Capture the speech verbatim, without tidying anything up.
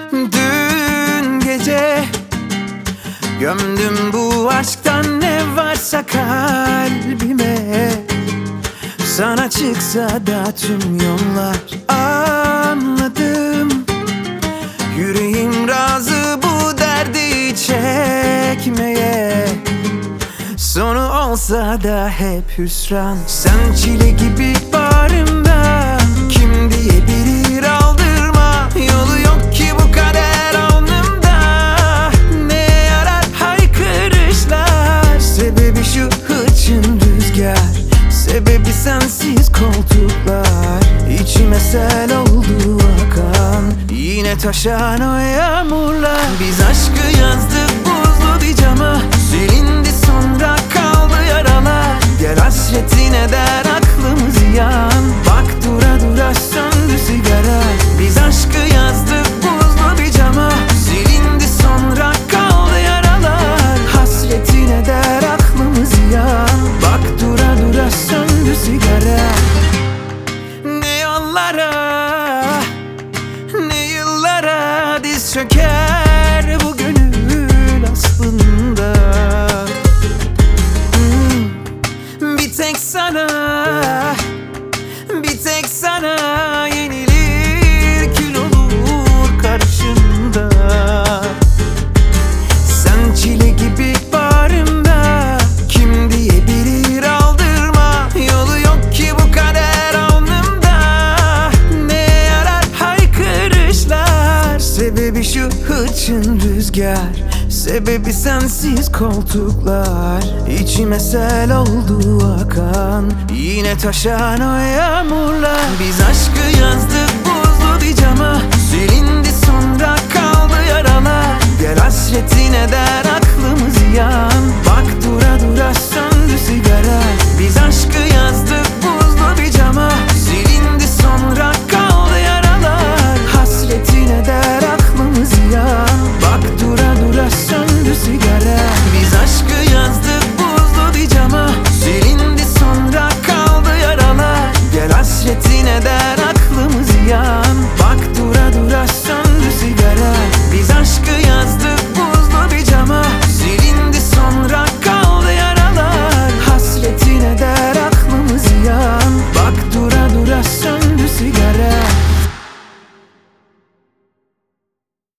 Dün gece gömdüm bu aşktan ne varsa kalbime. Sana çıksa da tüm yollar, anladım. Yüreğim razı bu derdi çekmeye. Sonu olsa da hep hüsran. Sen çile gibi bağrımda, kim diyebilir aldırma. Yolu yok ki bu kader alnımda. Ne yarar haykırışlar? Sebebi şu hırçın rüzgar, sebebi sensiz koltuklar. İçime sel oldu akan, yine taşan o yağmurlar. Biz aşkı yazdık buzlu bir cama, silindi sonra kaldı yaralar. Gel hasretine der aklımız yan, bak dura dura söndü sigara. Biz aşkı yazdık buzlu bir cama, silindi sonra kaldı yaralar. Hasretine der aklımız yan, bak dura dura söndü sigara. Ne yollara, ne yıllara diz çöker bu gönül aslında. hmm. Bir tek sana, bir tek sana yenilir, kül olur karşında. Sen çile gibi bağrımda, kim diyebilir aldırma. Yolu yok ki bu kader alnımda. Ne yarar haykırışlar? Sebebi şu hırçın rüzgar, sebebi sensiz koltuklar. İçime sel oldu akan, yine taşan o yağmurlar. Biz aşkı yazdık buzlu bir cama,